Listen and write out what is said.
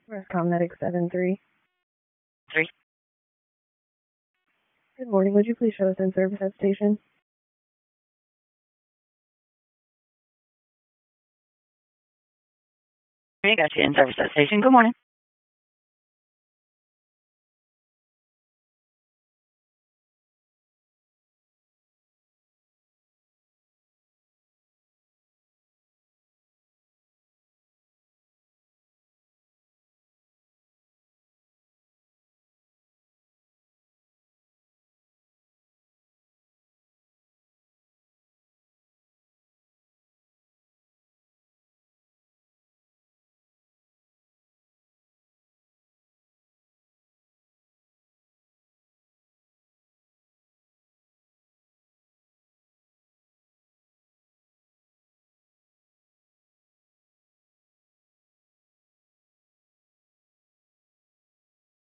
Rescom Medic 7-3. 3. Good morning. Would you please show us in service at station? I got you in service at station. Good morning.